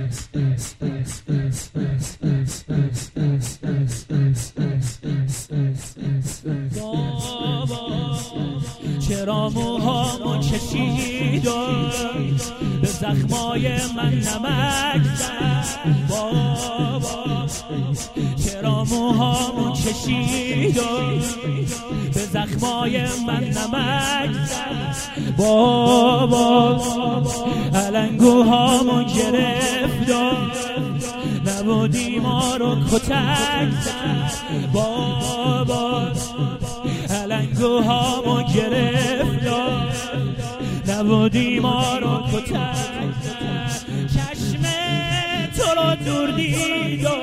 چرا موهامو کشید و به زخمای من نمک زد بابا، چرا موهامو کشید و به زخمای من نمک زد بابا، علنگوهامو گرفت و نبودی ما رو کتک زد بابا، علنگوهامو گرفت و نبودی ما رو کتک زد. چشم تو رو دور دید و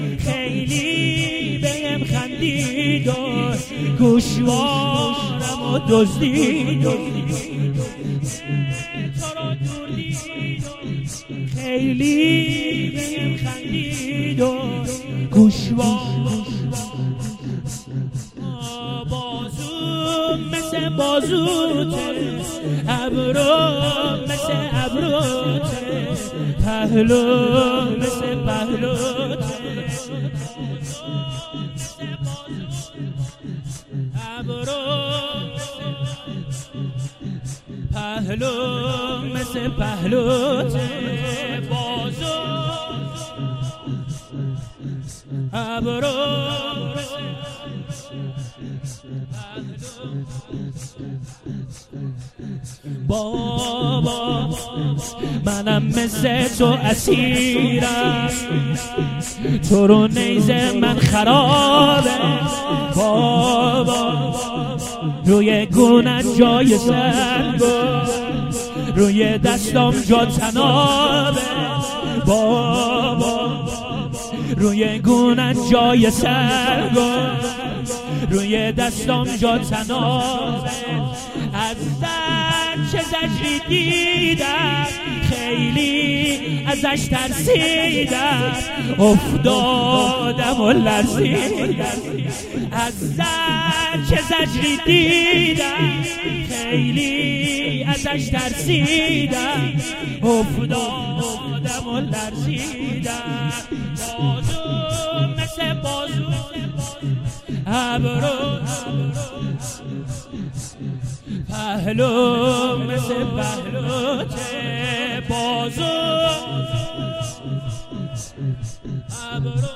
خیلی بهم خندید و گوشوارم و دزدید و تو رو دور دید و خیلی بهم خندید و گوشوار مثل بازوته، ابرو مثل ابروته، پهلو مثل پهلوته، ابرو پهلو مثل پهلوته، بازو ابرو بابا، منم مثل تو اسیرم، تو رو نیزه من خرابه بابا، روی گونت جای سنگ روی دستم جا تنابه بابا، روی گونت جای سنگ روی دستم جا تنابه. از چه زجری دیدم خیلی ازش ترسیدم، افتادم و لرزیدم. از چه زجری دیدم خیلی ازش ترسیدم، افتادم و لرزیدم. بازو مثل بازو، ابرو پهلو مثل پهلوته، بازو ابرو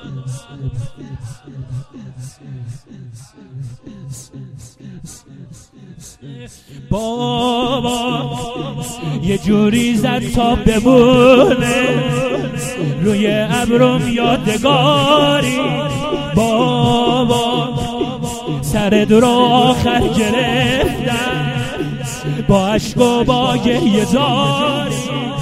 بابا، یه جوری زد تا بمونه روی ابروم یادگاری بابا، سر دور آخر گرفتم با عشق و با گریه زاری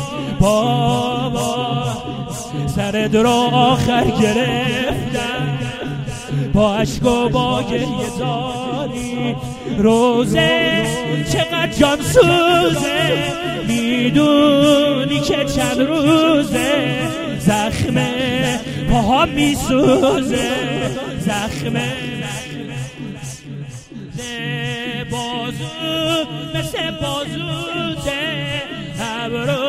بابا، سر دور آخر گرفتم با عشق و با گریه زاری. روزه چقدر جان سوزه، میدونی که چند روزه زخم پاها میسوزه، زخم بازو مثل بازوته، ابرو